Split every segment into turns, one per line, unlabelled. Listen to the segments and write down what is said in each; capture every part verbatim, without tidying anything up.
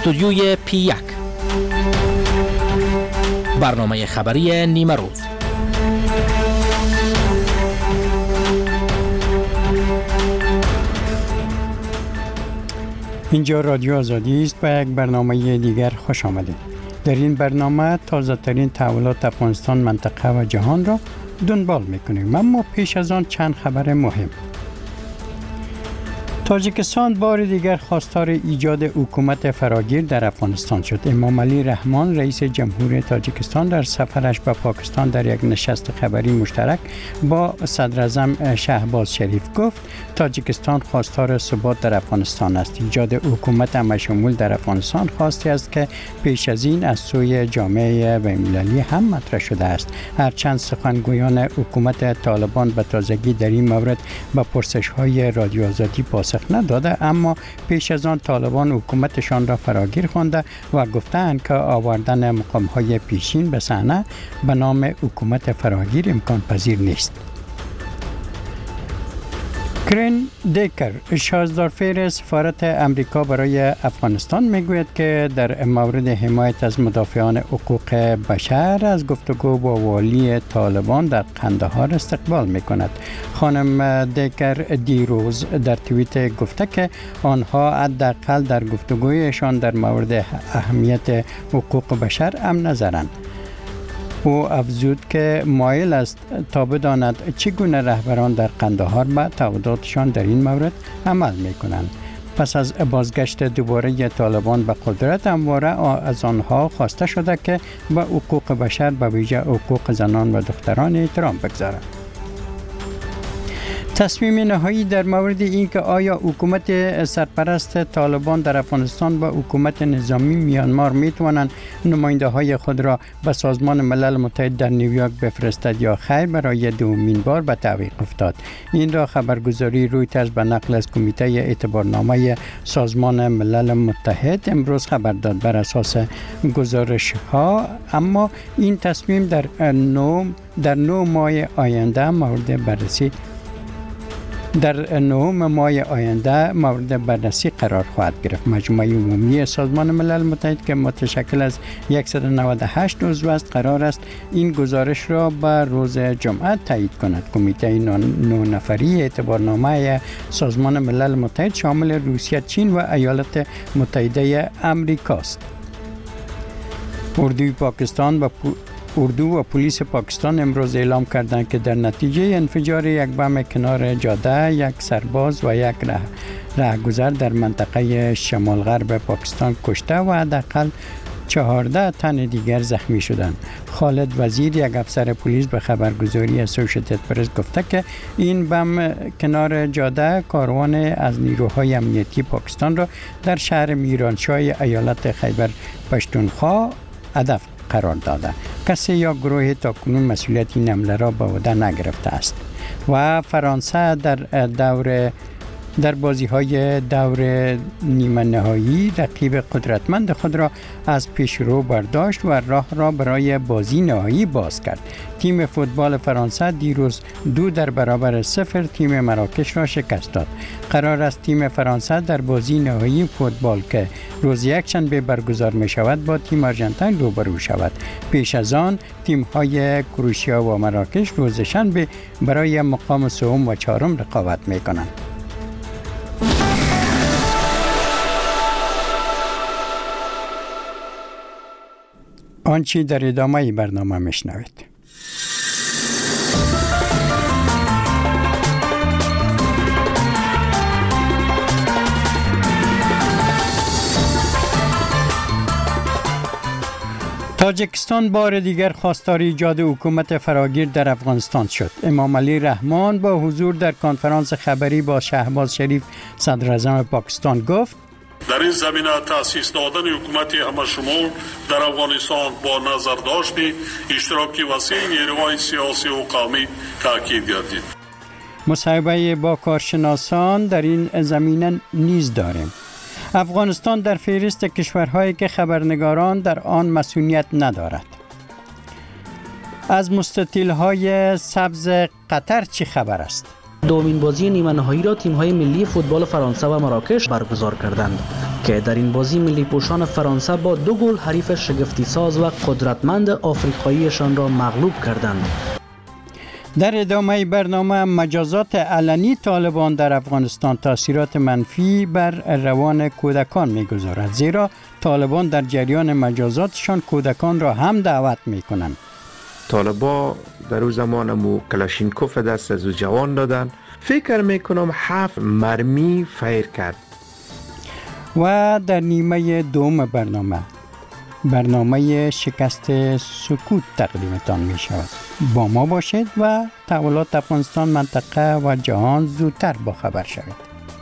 استودیوی پی یک، برنامه خبری نیمه روز.
اینجا رادیو آزادی است و یک برنامه دیگر خوش آمدید. در این برنامه تازه ترین تحولات افغانستان، منطقه و جهان را دنبال میکنیم، اما پیش از آن چند خبر مهم. تاجیکستان بار دیگر خواستار ایجاد حکومت فراگیر در افغانستان شد. امام علی رحمان رئیس جمهور تاجیکستان در سفرش به پاکستان در یک نشست خبری مشترک با صدر اعظم شهباز شریف گفت تاجیکستان خواستار ثبات در افغانستان است. ایجاد حکومت همشمول در افغانستان خواستی است که پیش از این از سوی جامعه بین‌المللی هم مطرح شده است. هرچند سخنگویان حکومت طالبان به تازگی در این مورد به پرسش‌های رادیو آزادی پاسخ نداده، اما پیش از آن طالبان حکومتشان را فراگیر خوانده و گفتند که آوردن مقام‌های پیشین به صحنه به نام حکومت فراگیر امکان پذیر نیست. کرین دیکر، شازدارفیر سفارت امریکا برای افغانستان، میگوید که در مورد حمایت از مدافعان حقوق بشر از گفتگو با والی طالبان در قندهار استقبال میکند. خانم دیکر دیروز در توییت گفته که آنها حداقل در گفتگویشان در مورد اهمیت حقوق بشر هم نظرند. او افزود که مایل است تا بداند چگونه رهبران در قندهار به تعهداتشان در این مورد عمل میکنند. پس از بازگشت دوباره طالبان به قدرت، همواره از آنها خواسته شده که به حقوق بشر، به ویژه حقوق زنان و دختران احترام بگذارند. تصمیم نهایی در مورد اینکه آیا حکومت سرپرست طالبان در افغانستان و حکومت نظامی میانمار میتوانند نماینده های خود را به سازمان ملل متحد در نیویورک بفرستد یا خیر، برای دومین بار به تعویق افتاد. این را خبرگزاری رویترز به نقل از کمیته اعتبارنامه سازمان ملل متحد امروز خبر داد. بر اساس گزارش ها، اما این تصمیم در نو در نو ماه آینده مورد بررسی در نهم ماه آینده مورد بررسی قرار خواهد گرفت. مجمع عمومی سازمان ملل متحد که متشکل از صد و نود و هشت عضو است قرار است این گزارش را به روز جمعه تایید کند. کمیته نه نفری اعتبارنامه سازمان ملل متحد شامل روسیه، چین و ایالات متحده آمریکا است. اردوی پاکستان و اردو و پلیس پاکستان امروز اعلام کردند که در نتیجه انفجار یک بم کنار جاده، یک سرباز و یک ره رهگذر در منطقه شمال غرب پاکستان کشته و حداقل چهارده تن دیگر زخمی شدند. خالد وزیر، یک افسر پلیس، به خبرگزاری اسوشیتد پرس گفته که این بم کنار جاده کاروان از نیروهای امنیتی پاکستان را در شهر میرانشاه ایالت خیبر پشتونخوا هدف قرار داده. کسی یا گروه تاکنون مسئولیت این حمله را به عهده نگرفته است. و فرانسه در دور در بازی های دور نیمه نهایی رقیب قدرتمند خود را از پیش رو برداشت و راه را برای بازی نهایی باز کرد. تیم فوتبال فرانسه دیروز دو در برابر صفر تیم مراکش را شکست داد. قرار است تیم فرانسه در بازی نهایی فوتبال که روز یکشنبه برگزار می شود با تیم آرژانتین روبرو شود. پیش از آن تیم های کروشیا و مراکش روز شنبه برای مقام سوم و چهارم رقابت می کنند. آنچه در ادامه برنامه میشنوید. تاجیکستان بار دیگر خواستار ایجاد حکومت فراگیر در افغانستان شد. امام علی رحمان با حضور در کنفرانس خبری با شهباز شریف صدر اعظم پاکستان گفت
در این زمینه تأسیس دادن حکومت همشمول در افغانستان با نظر داشتی اشتراکی وسیع نیروهای سیاسی و قومی تأکید گردید.
مصاحبه با کارشناسان در این زمینه نیز داریم. افغانستان در فهرست کشورهایی که خبرنگاران در آن مسئولیت ندارد. از مستطیل‌های سبز قطر چه خبر است؟
دومین بازی نیمه نهایی را تیم‌های ملی فوتبال فرانسه و مراکش برگزار کردند. که در این بازی ملی پوشان فرانسه با دو گل حریف شگفتی ساز و قدرتمند آفریقاییشان را مغلوب کردند.
در ادامه برنامه مجازات علنی طالبان در افغانستان تاثیرات منفی بر روان کودکان می‌گذارد، زیرا طالبان در جریان مجازاتشان کودکان را هم دعوت می‌کنند.
طالبا در اون زمان مو کلاشینکوف دست از جوان دادن، فکر میکنم هفت مرمی فیر کرد.
و در نیمه دوم برنامه برنامه شکست سکوت تقدیمتان می شود. با ما باشید و تحولات افغانستان، منطقه و جهان زودتر با خبر شوید.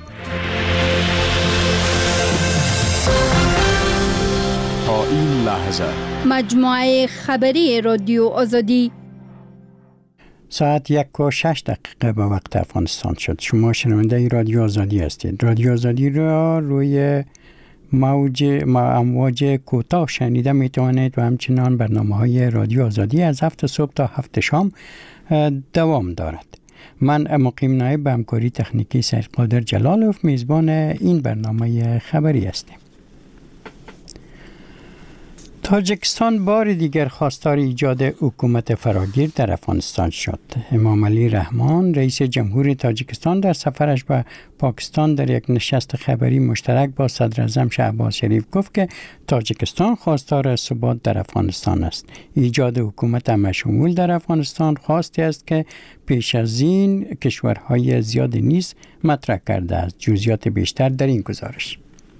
تا این لحظه
مجموعه خبری رادیو آزادی
ساعت یک و شش دقیقه به وقت افغانستان شد. شما شنونده رادیو آزادی هستید. رادیو آزادی را روی موج ما امواج کوتاه شنیده می توانید و همچنان برنامه های رادیو آزادی از هفت صبح تا هفت شام دوام دارد. من مقیم نایب به همکاری تکنیکی سید قادر جلالوف میزبان این برنامه خبری هستیم. تاجیکستان بار دیگر خواستار ایجاد حکومت فراگیر در افغانستان شد. امام علی رحمان رئیس جمهور تاجیکستان در سفرش به پاکستان در یک نشست خبری مشترک با صدر اعظم شهباز شریف گفت که تاجیکستان خواستار ثبات در افغانستان است. ایجاد حکومت همه‌شمول در افغانستان خواستی است که پیش از این کشورهای زیاد نیز مطرح کرده است. جزئیات بیشتر در این گزارش.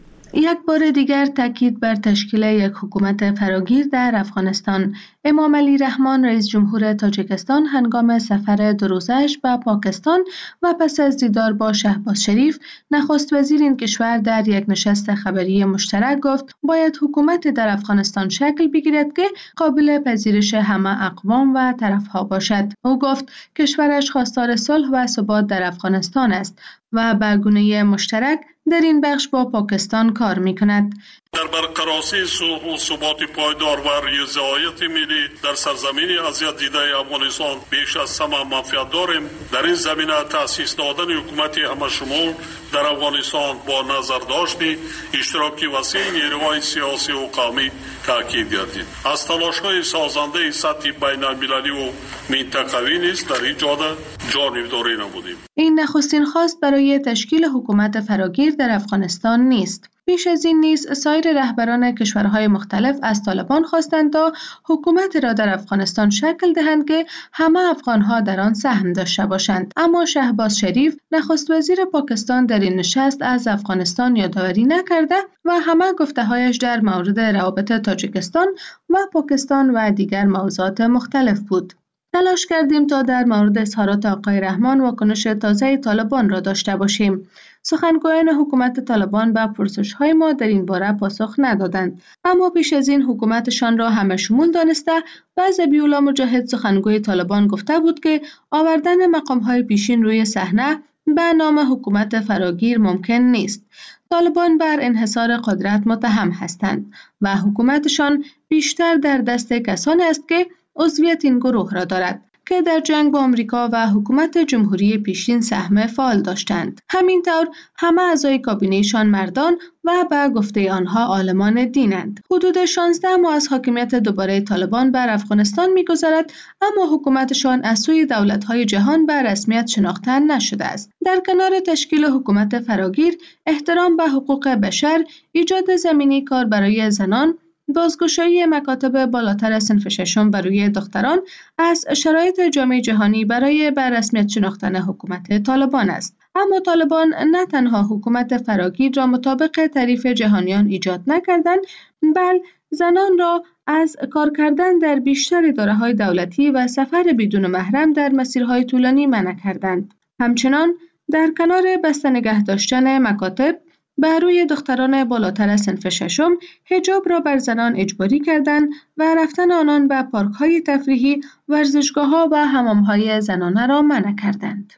یک بار دیگر تاکید بر تشکیل یک حکومت فراگیر در افغانستان. امام علی رحمان رئیس جمهور تاجیکستان هنگام سفر دو روزه‌اش به پاکستان و پس از دیدار با شهباز شریف نخست وزیر این کشور در یک نشست خبری مشترک گفت باید حکومت در افغانستان شکل بگیرد که قابل پذیرش همه اقوام و طرفها باشد. او گفت کشورش خواستار صلح و ثبات در افغانستان است و به گونه مشترک در این بخش با پاکستان کار می‌کند.
در برقراری صلح و ثبات پایدار و رضایت ملی در سرزمین اذیت دیده افغانستان بیش از همه منفعت داریم. در این زمینه تأسیس دادن حکومت همه‌شمول در افغانستان با نظر داشتی اشتراکی وسیع نیروهای سیاسی و قومی تاکید گردید. از تلاش‌های سازنده سطح بین‌المللی و منطقوی نیز در این جهت جانبداری نمودیم.
این نخستین خواست برای تشکیل حکومت فراگیر در افغانستان نیست. پیش از این نیز سایر رهبران کشورهای مختلف از طالبان خواستند تا حکومت را در افغانستان شکل دهند که همه افغانها در آن سهم داشته باشند. اما شهباز شریف نخست وزیر پاکستان در این نشست از افغانستان یادآوری نکرده و همه گفته‌هایش در مورد روابط تاجیکستان و پاکستان و دیگر موضوعات مختلف بود. تلاش کردیم تا در مورد اظهارات آقای رحمان واکنش تازه طالبان را داشته باشیم. سخنگویان حکومت طالبان به پرسش‌های ما در این باره پاسخ ندادند، اما پیش از این حکومتشان را همه شمول دانسته و ذبیح‌الله مجاهد سخنگوی طالبان گفته بود که آوردن مقام‌های پیشین روی صحنه به نام حکومت فراگیر ممکن نیست. طالبان بر انحصار قدرت متهم هستند و حکومتشان بیشتر در دست کسانی است که عضویت این گروه را دارد که در جنگ با آمریکا و حکومت جمهوری پیشین سهم فعال داشتند. همینطور همه اعضای کابینه‌شان مردان و به گفته آنها عالمان دینند. حدود شانزده ماه از حاکمیت دوباره طالبان بر افغانستان می‌گذرد، اما حکومتشان از سوی دولت‌های جهان به رسمیت شناخته نشده است. در کنار تشکیل حکومت فراگیر، احترام به حقوق بشر، ایجاد زمینه کار برای زنان، بازگشایی مکاتب بالاتر صنف ششم برای دختران از شرایط جامعه جهانی برای به رسمیت شناختن حکومت طالبان است. اما طالبان نه تنها حکومت فراگیر را مطابق تعریف جهانیان ایجاد نکردند، بل زنان را از کار کردن در بیشتر اداره‌های دولتی و سفر بدون محرم در مسیرهای طولانی منع کردند. همچنان در کنار بسته نگه داشتن مکاتب بر روی دختران بالاتر از صنف ششم حجاب را بر زنان اجباری کردند و رفتن آنان به پارک‌های تفریحی، ورزشگاه‌ها و حمام‌های زنانه را منع کردند.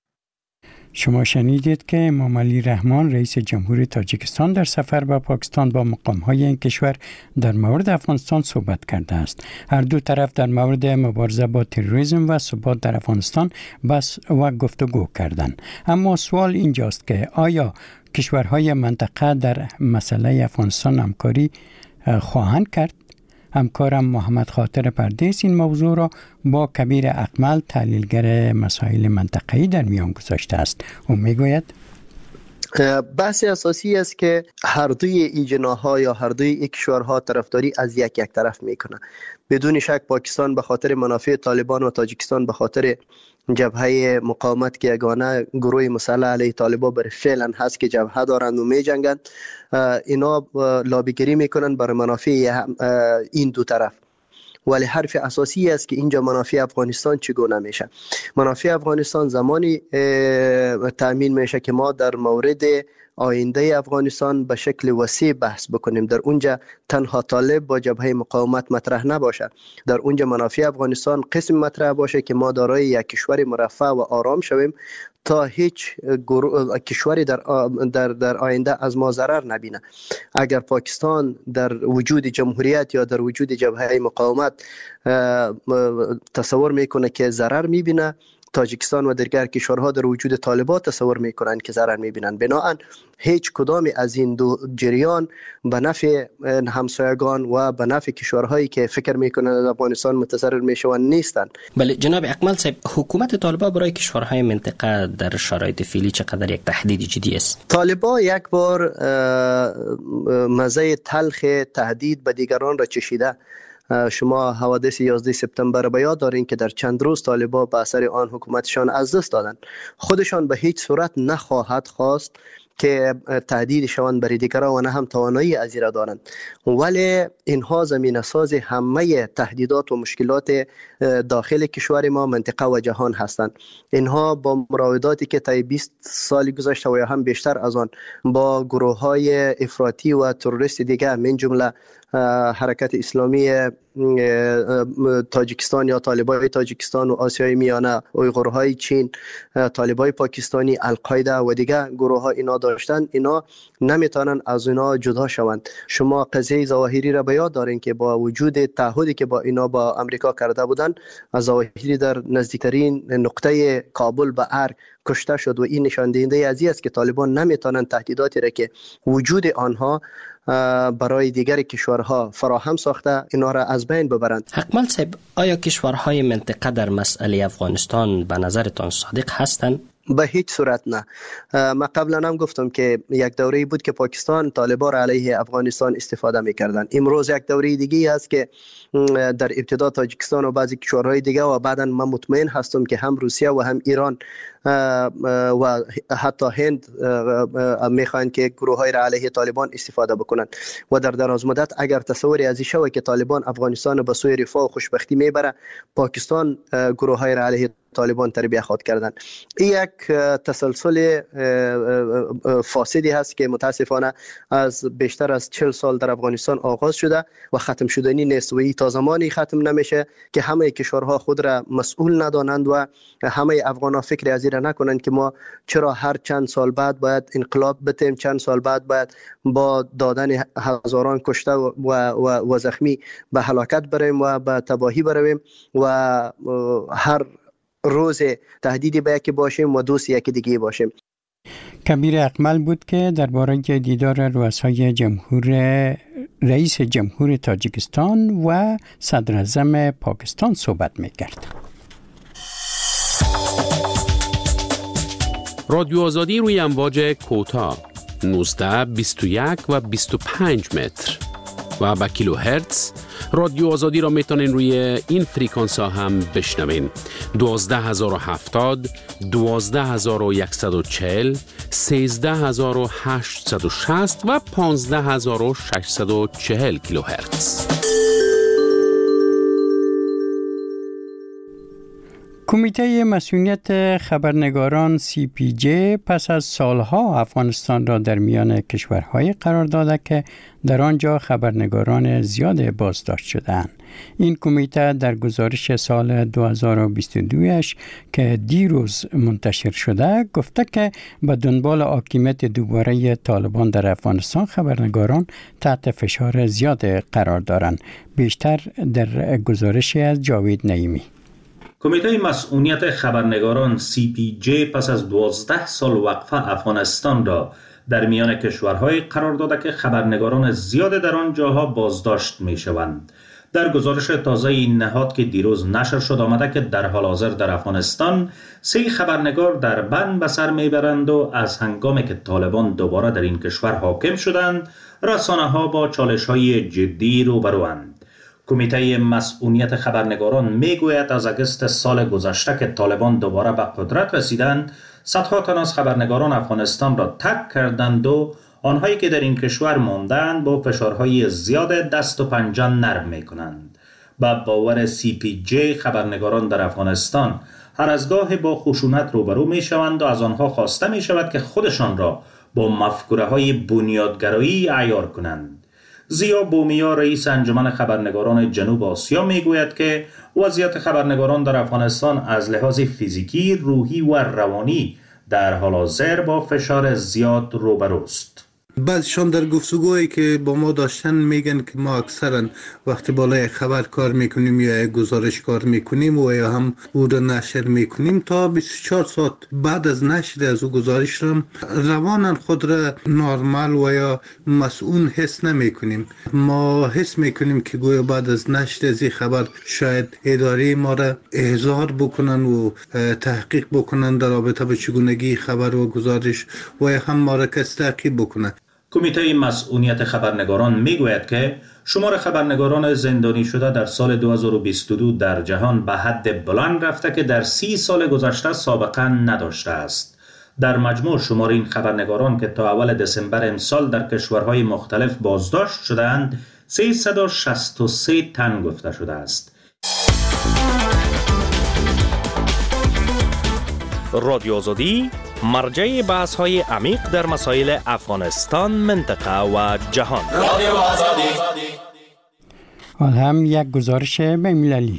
شما شنیدید که امام علی رحمان رئیس جمهور تاجیکستان در سفر به پاکستان با مقام‌های این کشور در مورد افغانستان صحبت کرده است. هر دو طرف در مورد مبارزه با تروریسم و ثبات در افغانستان بحث و گفتگو کردند. اما سوال اینجاست که آیا کشورهای منطقه در مسئله افغانستان همکاری خواهند کرد. همکارم محمد خاطر پردیس این موضوع را با کبیر اکمل تحلیلگر مسائل منطقه‌ای در میان گذاشته است. او میگوید
بحث اساسی است که هر دوی این جناح‌ها یا هر دوی این کشورها طرفداری از یک یک طرف میکنه. بدون شک پاکستان به خاطر منافع طالبان و تاجیکستان به خاطر جبهه مقاومت که یگانه گروه مسلح علیه طالبان بر فعلا هست که جبهه دارند و می جنگند، اینا لابیگری میکنن برای منافع این دو طرف. ولی حرف اساسی است که اینجا منافع افغانستان چگونه میشه. منافع افغانستان زمانی تأمین میشه که ما در مورد آینده افغانستان به شکل وسیع بحث بکنیم. در اونجا تنها طالب با جبهه مقاومت مطرح نباشه، در اونجا منافع افغانستان قسم مطرح باشه که ما دارای یک کشور مرفه و آرام شویم تا هیچ کشوری در, در, در آینده از ما ضرر نبینه. اگر پاکستان در وجود جمهوریت یا در وجود جبهه مقاومت تصور میکنه که ضرر میبینه، تاجیکستان و دیگر کشورها در وجود طالبان تصور میکنند که ضرر میبینند. بنابراین هیچ کدام از این دو جریان به نفع همسایگان و به نفع کشورهایی که فکر میکنند از افغانستان متضرر میشوند نیستند.
بله جناب اکمل صاحب، حکومت طالبان برای کشورهای منطقه در شرایط فعلی چقدر یک تهدید جدی است؟
طالبان یک بار مزه تلخ تهدید به دیگران را چشیده. شما حوادث یازده سپتامبر به یاد دارین که در چند روز طالبان به اثر آن حکومتشان از دست دادند. خودشان به هیچ صورت نخواهد خواست که تهدید شوند برای دیگران و نه هم توانایی از را دارند، ولی اینها زمینه ساز همه تهدیدات و مشکلات داخل کشور ما، منطقه و جهان هستند. اینها با مراوداتی که طی بیست سال گذشته و یا هم بیشتر از آن با گروه های افراطی و تروریست دیگه من جمله حرکت اسلامی تاجیکستان یا طالبای تاجیکستان و آسیای میانه، اویغورهای چین، طالبای پاکستانی، القاعده و دیگه گروه ها اینا داشتن، اینا نمیتونن از اینا جدا شوند. شما قضیه ظواهری را به یاد دارین که با وجود تعهدی که با اینا با امریکا کرده بودن، از ظواهری در نزدیکترین نقطه کابل به ارگ کشته شد و این نشان دهنده از این است که طالبان نمیتونن تهدیداتی را که وجود آنها برای دیگر کشورها فراهم ساخته اینا را از بین ببرند.
اکمل صاحب، آیا کشورهای منطقه در مسئله افغانستان به نظرتان صادق هستند؟
به هیچ صورت نه. ما قبلا هم گفتم که یک دوره بود که پاکستان طالبان را علیه افغانستان استفاده می‌کردند. امروز یک دوره دیگه است که در ابتدا تاجیکستان و بعضی کشورهای دیگه و بعدا من مطمئن هستم که هم روسیه و هم ایران و حتی هند میخواهند که گروه‌های را علیه طالبان استفاده بکنند و در دراز مدت اگر تصوری از این شود که طالبان افغانستان به سوی رفاه و خوشبختی میبره، پاکستان گروه‌های را علیه طالبان تربیه خود کردن. این یک تسلسل فاسدی هست که متاسفانه از بیشتر از چهل سال در افغانستان آغاز شده و ختم شدنی نیست و تا زمانی ختم نمیشه که همه کشورها خود را مسئول ندانند و همه افغان‌ها فکر از این نکنند که ما چرا هر چند سال بعد باید انقلاب بتیم، چند سال بعد باید با دادن هزاران کشته و, و, و زخمی به هلاکت بریم و به تباهی برویم و هر روز تهدیدی به یکی باشیم و دوست یکی دیگه باشیم.
کبیر اکمل بود که درباره دیدار رؤسای جمهور رئیس جمهور تاجیکستان و صدر اعظم پاکستان صحبت می‌کرد.
رادیو آزادی روی امواج کوتاه نوزده، بیست و یک و بیست و پنج متر و با کیلو هرتز. رادیو آزادی را میتونین روی این فریکانس ها هم بشنوین: دوازده هزار و هفتاد، دوازده هزار و صد و چهل، سیزده هزار و هشتصد و شصت و پانزده هزار و ششصد و چهل کیلو هرتز.
کمیته مسئولیت خبرنگاران سی پی جی پس از سالها افغانستان را در میان کشورهای قرار داده که در آنجا خبرنگاران زیاد بازداشت شدند. این کمیته در گزارش سال دو هزار و بیست و دو که دیروز منتشر شده گفته که به دنبال حاکمیت دوباره طالبان در افغانستان خبرنگاران تحت فشار زیاد قرار دارند. بیشتر در گزارش از جاوید نعیمی.
کمیته مسئولیت خبرنگاران سی پی جی پس از دوازده سال وقفه افغانستان را در میان کشورهای قرار داده که خبرنگاران زیاد در آن جاها بازداشت می شوند. در گزارش تازه این نهاد که دیروز نشر شد آمده که در حال حاضر در افغانستان سه خبرنگار در بند به سر میبرند و از هنگامی که طالبان دوباره در این کشور حاکم شدند رسانه ها با چالش های جدی روبروند. کمیته مسئولیت خبرنگاران میگوید از اگست سال گذشته که طالبان دوباره به قدرت رسیدند صدها تن از خبرنگاران افغانستان را ترک کردند و آنهایی که در این کشور ماندند با فشارهای زیاد دست و پنجه نرم می کنند. با باور سی پی جی خبرنگاران در افغانستان هر از گاه با خشونت روبرو می شوند و از آنها خواسته می شود که خودشان را با مفکوره های بنیادگرایی عیار کنند. زیا بومیا رئیس انجمن خبرنگاران جنوب آسیا می گوید که وضعیت خبرنگاران در افغانستان از لحاظ فیزیکی، روحی و روانی در حال حاضر با فشار زیاد روبروست.
بعضشان در گفتگوهایی که با ما داشتن میگن که ما اکثرا وقتی بالای خبر کار میکنیم یا گزارش کار میکنیم و یا هم او را نشر میکنیم تا بیست و چهار ساعت بعد از نشر از او گزارش را روانن خود را نرمال و یا مسئول حس نمیکنیم. ما حس میکنیم که گویا بعد از نشر از این خبر شاید اداره ما را احضار بکنن و تحقیق بکنن در رابطه با چگونگی خبر و گزارش و یا هم ما را کس تعقیب بکنن.
کمیته مسئولیت خبرنگاران میگوید که شمار خبرنگاران زندانی شده در سال دو هزار و بیست و دو در جهان به حد بلند رفته که در سی سال گذشته سابقه نداشته است. در مجموع شمار این خبرنگاران که تا اول دسامبر امسال در کشورهای مختلف بازداشت شدند سیصد و شصت و سه تن گفته شده است.
رادیو آزادی مرجع بحث های عمیق در مسائل افغانستان، منطقه و جهان. رادیو آزادی.
حال هم یک گزارش بین‌المللی.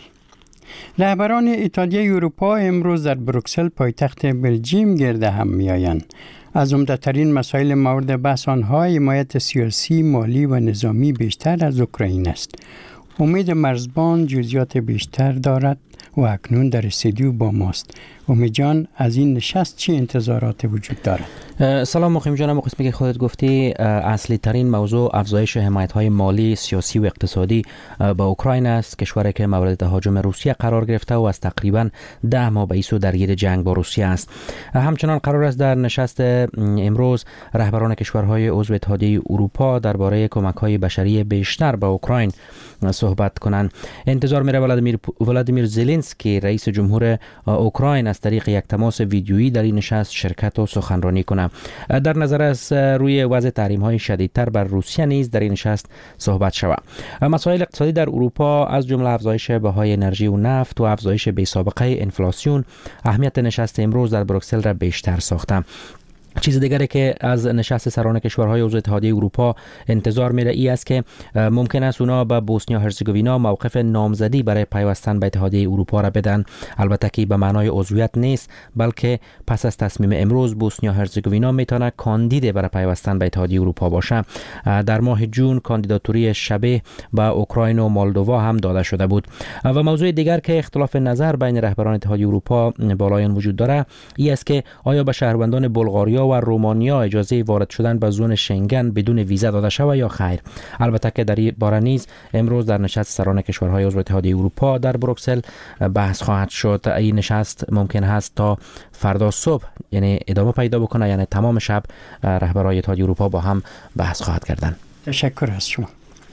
رهبران اتحادیه اروپا امروز در بروکسل پایتخت بلژیم گرد هم میآیند. از عمده‌ترین مسائل مورد بحث آنها حمایت سیاسی، مالی و نظامی بیشتر از اوکراین است. امید مرزبان جزئیات بیشتر دارد و اکنون در استودیو با ماست. امید جان، از این نشست چه انتظارات وجود دارد؟
سلام مقیم جانم. قسمی که خودت گفتی اصلی ترین موضوع افزایش حمایت های مالی، سیاسی و اقتصادی با اوکراین است، کشوری که مورد تهاجم روسیه قرار گرفته و از تقریبا ده ماه به ایسو درگیر جنگ با روسیه است. همچنان قرار است در نشست امروز رهبران کشورهای عضو اتحادیه اروپا درباره کمک های بشری بیشتر به اوکراین صحبت کنند. انتظار میره ولادیمیر ولادیمیر زلنسکی رئیس جمهور اوکراین از طریق یک تماس ویدیویی در این نشست شرکت و سخنرانی کنه. در نظر است روی وضع تحریم های شدیدتر بر روسیه نیز در این نشست صحبت شود. مسائل اقتصادی در اروپا از جمله افزایش بهای انرژی و نفت و افزایش بی‌سابقه انفلاسیون اهمیت نشست امروز در بروکسل را بیشتر ساخته. چیز دیگری که از نشست سران کشورهای عضو اتحادیه اروپا انتظار میره ای است که ممکن است اونا به بوسنیا هرزگوینا موقف نامزدی برای پیوستن به اتحادیه اروپا را بدن. البته که به معنای عضویت نیست، بلکه پس از تصمیم امروز بوسنیا هرزگوینا میتونه کاندید برای پیوستن به اتحادیه اروپا باشه. در ماه جون کاندیداتوری شبیه به اوکراین و مولدووا هم داده شده بود. و موضوع دیگر که اختلاف نظر بین رهبران اتحادیه اروپا بالایان وجود داره ای است که آیا به شهروندان بلغاریا و رومانیا اجازه وارد شدن به زون شنگن بدون ویزا داده شود یا خیر. البته که در این باره نیز امروز در نشست سران کشورهای عضو اتحادیه اروپا در بروکسل بحث خواهد شد. این نشست ممکن است تا فردا صبح یعنی ادامه پیدا بکنه، یعنی تمام شب رهبران اتحادیه اروپا با هم بحث خواهد کردن.
تشکر از شما.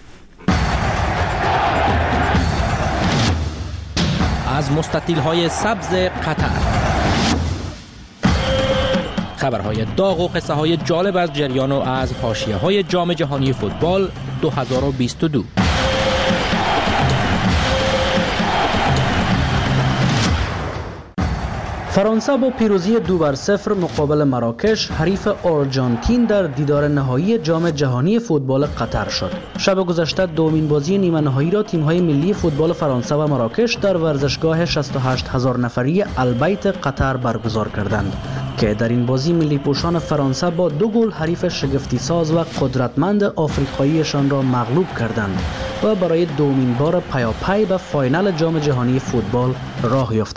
از مستطیل های سبز قطر خبرهای داغ و قصه های جالب از جریان و از حاشیه های جام جهانی فوتبال دو هزار و بیست و دو.
فرانسه با پیروزی دو بر صفر مقابل مراکش حریف آرژانتین در دیدار نهایی جام جهانی فوتبال قطر شد. شب گذشته دومین بازی نیمه نهایی را تیم‌های ملی فوتبال فرانسه و مراکش در ورزشگاه شصت و هشت هزار نفری البیت قطر برگزار کردند که در این بازی ملی پوشان فرانسه با دو گل حریف شگفتی ساز و قدرتمند آفریقاییشان را مغلوب کردند و برای دومین بار پیاپی به فاینال جام جهانی فوتبال راه یافتند.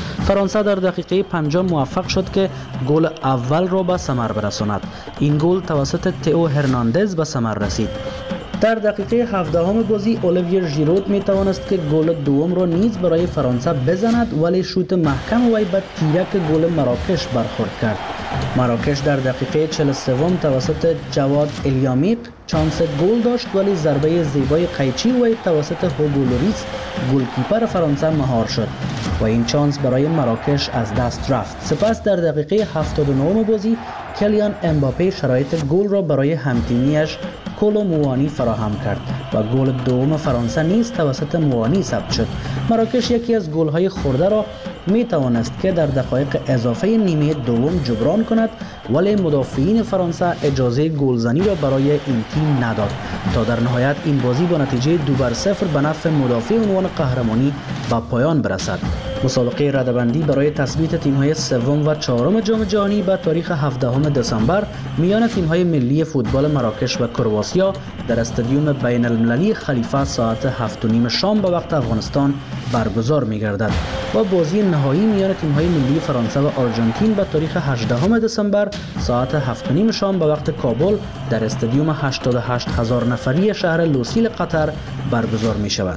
فرانسه در دقیقه پنجم موفق شد که گل اول را به ثمر برساند. این گل توسط تئو هرناندز به ثمر رسید. در دقیقه هفدهم بازی الیویر ژیرود می توانست که گل دوم را نیز برای فرانسه بزند، ولی شوت محکم وی به تیرک گل مراکش برخورد کرد. مراکش در دقیقه چهل و سه توسط جواد الیامیق چانس گل داشت، ولی ضربه زیبای قیچی وی توسط هوگو لوریس گلکیپر فرانسه مهار شد و این چانس برای مراکش از دست رفت. سپس در دقیقه هفتاد و نه بازی کلیان امباپه شرایط گل را برای همتیمیش کولو موانی فراهم کرد و گل دوم فرانسه نیز توسط موانی ثبت شد. مراکش یکی از گل‌های خورده را می توانست که در دقایق اضافه نیمه دوم جبران کند، ولی مدافعین فرانسه اجازه گلزنی را برای این تیم نداد تا در نهایت این بازی با نتیجه دو بر صفر به نفع مدافع عنوان قهرمانی به پایان برسد. مسابقه رده‌بندی برای تثبیت تیم‌های سوم و چهارم جام جهانی به تاریخ هفدهم دسامبر میان تیم‌های ملی فوتبال مراکش و کرواتیا در استادیوم بین المللی خلیفه ساعت هفت و نیم شام به وقت افغانستان برگزار می‌گردد و بازی نهایی میان تیم‌های ملی فرانسه و آرژانتین به تاریخ هجدهم دسامبر ساعت هفت و نیم شام به وقت کابل در استادیوم هشتاد و هشت هزار نفری شهر لوسیل قطر برگزار می‌شود.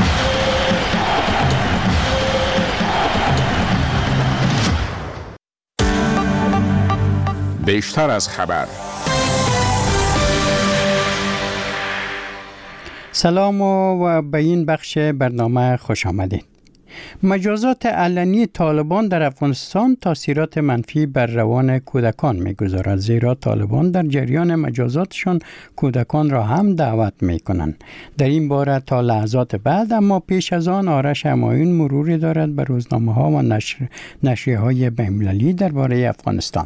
بیشتر از خبر.
سلام و به این بخش برنامه خوش آمدید. مجازات علنی طالبان در افغانستان تاثیرات منفی بر روان کودکان می‌گذارد، زیرا طالبان در جریان مجازاتشان کودکان را هم دعوت می‌کنند. در این باره تا لحظات بعد، اما پیش از آن آرش همایون مروری دارد به روزنامه‌ها و نشر نشریه‌های بین‌المللی درباره افغانستان.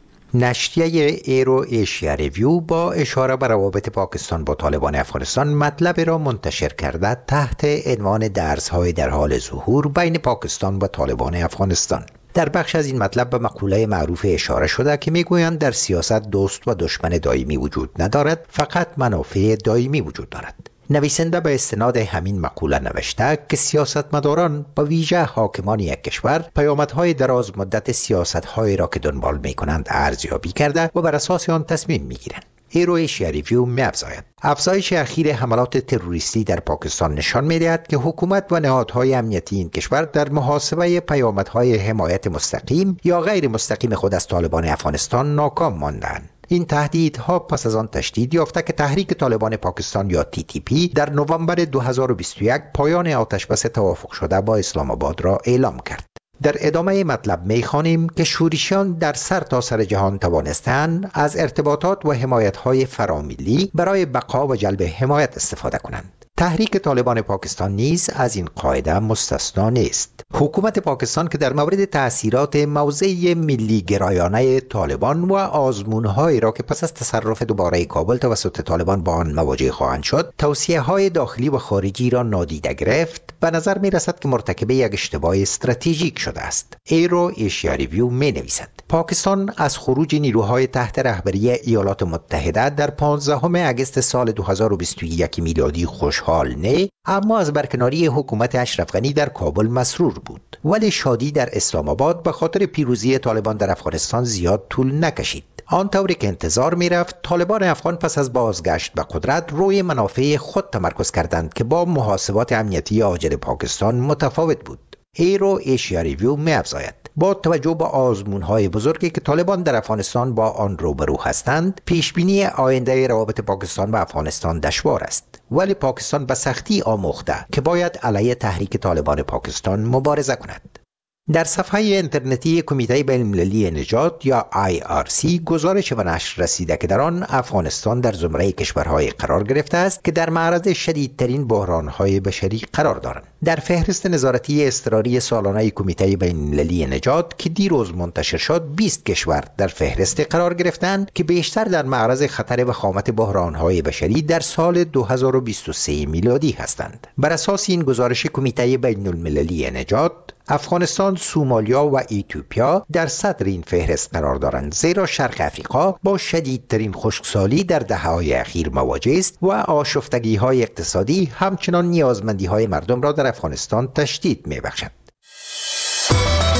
نشریه ایرو ایشیا ریویو با اشاره به روابط پاکستان با طالبان افغانستان مطلب را منتشر کرده تحت عنوان درس‌های در حال ظهور بین پاکستان و طالبان افغانستان. در بخش از این مطلب به مقوله معروف اشاره شده که میگویند در سیاست دوست و دشمن دائمی وجود ندارد، فقط منافع دائمی وجود دارد. نویسنده به استناد همین مقوله نوشته که سیاستمداران با ویژه حاکمان یک کشور پیامدهای دراز مدت سیاست‌هایی را که دنبال می‌کنند ارزیابی کرده و بر اساس آن تصمیم می‌گیرند. ایرو ایشیا ریویو می‌افزاید افزایش اخیر حملات تروریستی در پاکستان نشان می‌دهد که حکومت و نهادهای امنیتی این کشور در محاسبه پیامدهای حمایت مستقیم یا غیر مستقیم خود از طالبان افغانستان ناکام ماندند. این تهدیدها پس از آن تشدید یافته که تحریک طالبان پاکستان یا تی تی پی در نوامبر دو هزار و بیست و یک پایان آتشبس توافق شده با اسلام آباد را اعلام کرد. در ادامه مطلب می‌خوانیم که شورشیان در سر تا سر جهان توانستند از ارتباطات و حمایت‌های فراملی برای بقا و جلب حمایت استفاده کنند. تحریک طالبان پاکستان نیز از این قاعده مستثنا نیست. حکومت پاکستان که در مورد تأثیرات موضع ملی گرایانه طالبان و آزمون‌هایی را که پس از تصرف دوباره کابل توسط طالبان با آن مواجه خواهند شد، توصیه‌های داخلی و خارجی را نادیده گرفت، به نظر می‌رسد که مرتکب یک اشتباه استراتژیک شده است. ایرو ایشیا ریویو می‌نویسد پاکستان از خروج نیروهای تحت رهبری ایالات متحده در پانزدهم اگست سال دو هزار و بیست و یک میلادی خوشحال نه، اما از برکناری حکومت اشرف غنی در کابل مسرور بود. ولی شادی در اسلام آباد به خاطر پیروزی طالبان در افغانستان زیاد طول نکشید. آنطوری که انتظار می‌رفت، طالبان افغان پس از بازگشت به قدرت روی منافع خود تمرکز کردند که با محاسبات امنیتی عاجل پاکستان متفاوت بود. ایرو ایشیا ریویو می‌افزاید با توجه به آزمون‌های بزرگی که طالبان در افغانستان با آن روبرو هستند، پیشبینی آینده روابط پاکستان و افغانستان دشوار است. ولی پاکستان به سختی آموخته که باید علیه تحریک طالبان پاکستان مبارزه کند. در صفحه اینترنتی کمیته بین‌المللی نجات یا آی آر سی گزارش و نشر رسیده که در آن افغانستان در زمره کشورهای قرار گرفته است که در معرض شدیدترین بحرانهای بشری قرار دارند. در فهرست نظارتی اضطراری سالانه کمیته بین‌المللی نجات که دیروز منتشر شد، بیست کشور در فهرست قرار گرفتند که بیشتر در معرض خطر وخامت بحرانهای بشری در سال دو هزار و بیست و سه میلادی هستند. بر اساس این گزارش کمیته بین‌المللی نجات، افغانستان، سومالیا و ایتیوپیا در صدر این فهرست قرار دارند، زیرا شرق افریقا با شدیدترین خشکسالی در دهه‌های اخیر مواجه است و آشفتگی‌های اقتصادی همچنان نیازمندی‌های مردم را در افغانستان تشدید می‌بخشد.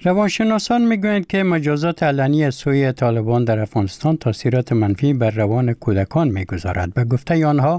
روانشناسان میگویند که مجازات علنی از سوی طالبان در افغانستان تاثیرات منفی بر روان کودکان میگذارد. به گفته آنها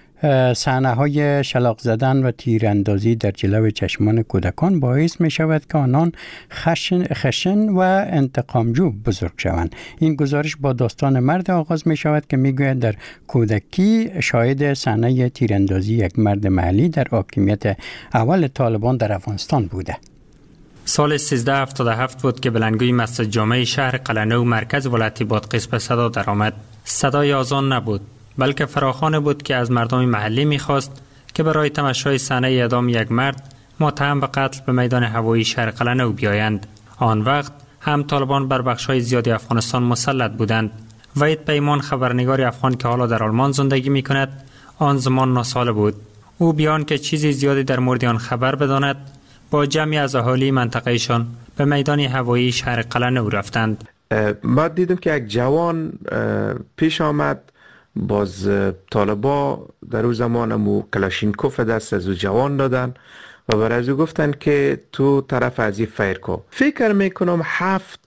صحنه های شلاق زدن و تیراندازی در جلو چشمان کودکان باعث می شود که آنان خشن, خشن و انتقامجو بزرگ شوند. این گزارش با داستان مرد آغاز می شود که می گوید در کودکی شاهد صحنه تیراندازی یک مرد محلی در حاکمیت اول طالبان در افغانستان بوده.
سال سیزده هفتاد و هفت بود که بلندگوی مسجد جامع شهر قلعه‌نو مرکز ولایت بادغیس به صدا درآمد. صدای آذان نبود، بلکه فراخوان بود که از مردم محلی می‌خواست که برای تماشای صحنه اعدام یک مرد متهم به قتل به میدان هوایی شهر قلعه‌نو بیایند. آن وقت هم طالبان بر بخش‌های زیادی افغانستان مسلط بودند. وحید پیمان، خبرنگار افغان که حالا در آلمان زندگی می‌کند، آن زمان نه ساله بود. او بیان که چیزی زیادی در مورد آن خبر بداند، با جمعی از اهالی منطقهشان به میدان هوایی شهر قلعه‌نو رفتند.
ما دیدیم که یک جوان پیش آمد، باز طالبا در اون زمان مو کلاشینکوف دست از او جوان دادن و برای از او گفتن که تو طرف از این فیر کو. فکر میکنم هفت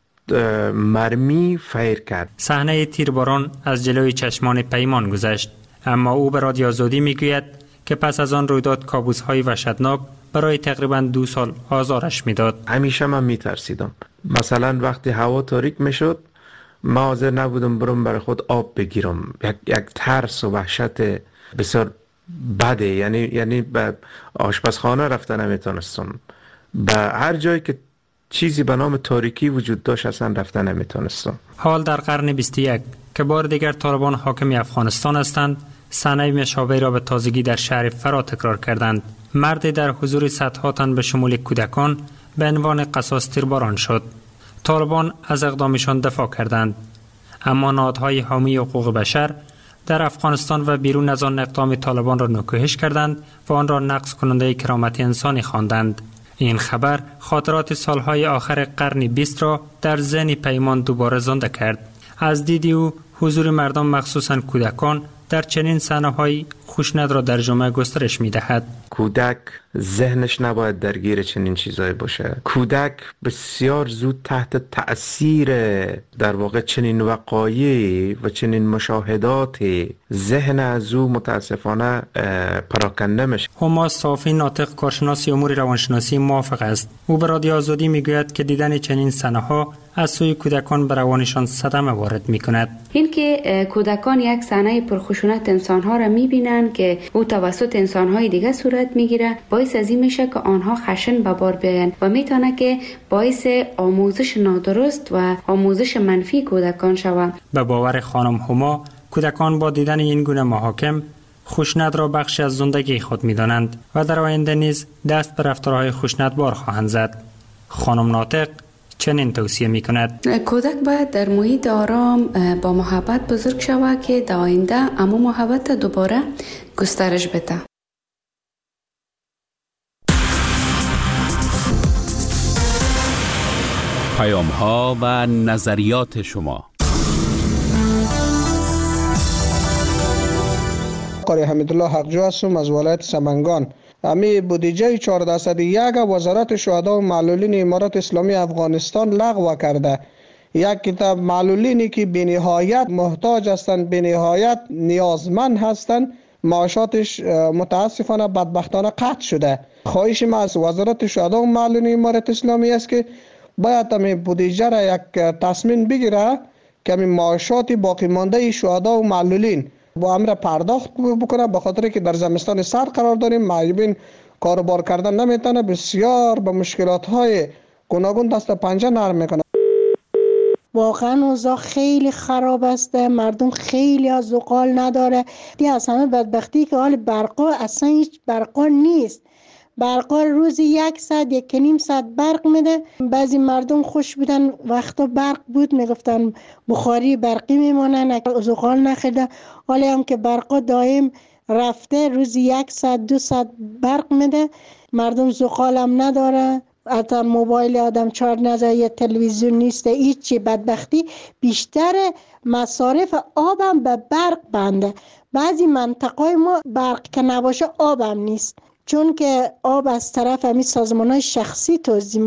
مرمی فیر کرد.
صحنه تیرباران از جلوی چشمان پیمان گذشت، اما او به رادیو آزادی میگوید که پس از آن رویداد کابوس‌های وحشتناک برای تقریبا دو سال آزارش میداد.
همیشه من میترسیدم. مثلا وقتی هوا تاریک میشد ما حاضر نبودم برم برای خود آب بگیرم. یک, یک ترس و وحشت بسیار بده. یعنی یعنی به آشپزخانه رفتن نمیتونستم. به هر جایی که چیزی به نام تاریکی وجود داشت اصلا رفتن نمیتونستم.
حال در قرن بیست و یک که بار دیگر طالبان حاکم افغانستان هستند، صحنه مشابهی را به تازگی در شهر فرا تکرار کردند. مردی در حضور صدها تن به شمول کودکان به عنوان قصاص تیرباران شد. طالبان از اقدامشان دفاع کردند، اما نهادهای حامی حقوق بشر در افغانستان و بیرون از آن اقدام طالبان را نکوهش کردند و آن را نقض کننده کرامت انسانی خواندند. این خبر خاطرات سالهای آخر قرن بیست را در ذهن پیمان دوباره زنده کرد. از دیدی او حضور مردم مخصوصاً کودکان در چنین صحنه‌های خشونت را در جامعه گسترش می‌دهد.
کودک ذهنش نباید درگیر چنین چیزایی باشه. کودک بسیار زود تحت تأثیر در واقع چنین وقایع و چنین مشاهداتی ذهن از او متاسفانه پراکنده میشه.
هما صافی ناطق کارشناس امور روانشناسی موافق است. او به رادیو آزادی میگوید که دیدن چنین صحنه‌ها از سوی کودکان به روانشان صدمه وارد می‌کند.
این که کودکان یک صحنه پرخشونت انسان‌ها را می‌بینند که او توسط انسان‌های دیگه صورت می‌گیره، باعث از این میشه که آنها خشن به بار بیایند و میتونه که باعث آموزش نادرست و آموزش منفی کودکان شود.
به باور خانم هما، کودکان با دیدن این گونه محاکم خشونت را بخشی از زندگی خود می‌دانند و در آینده نیز دست به رفتارهای خشونتبار خواهند زد. خانم ناطق چنین توصیه می‌کند:
کودک باید در محیط آرام با محبت بزرگ شود که در آینده اما محبت دوباره گسترش بده.
پیام‌ها و نظریات شما.
قاری حمیدالله حقجو هستم از ولایت سمنگان. امی بودجه چهارده درصد یک وزارت شهدا و معلولین امارات اسلامی افغانستان لغو کرده. یک کتاب معلولینی که بنهایت محتاج هستند، بنهایت نیازمند هستند، معاشاتش متاسفانه بدبختانه قطع شده. خواهش ما از وزارت شهدا و معلولین امارات اسلامی است که باید امی بودجه را یک تصمیم بگیره که امی معاشات باقی مانده شهدا و معلولین با امر پرداخت بکنه، به خاطر که در زمستان سرد قرار داریم، معیبین کاروبار کردن نمیتونه، بسیار به مشکلات های گوناگون دست و پنجه نرم میکنه.
واقعا اوضاع خیلی خراب است، مردم خیلی از زغال نداره. دی از همه بدبختی که حال برقا اصلا هیچ برقا نیست. برقا روزی یک ساعت یک نیم ساعت برق میده. بعضی مردم خوش بودن وقتا برق بود میگفتن بخاری برقی میمونن، زغال نخیده. حالا هم که برقا دائم رفته، روزی یک ساعت دو ساعت برق میده، مردم زغال هم نداره. حتی موبایل آدم چارج نزده، یه تلویزیون نیست، هیچی. بدبختی بیشتر مصارف آبم به برق بنده. بعضی منطقه ما برق که نباشه آبم نیست، چون که آب از طرف همین سازمان‌های شخصی توزیع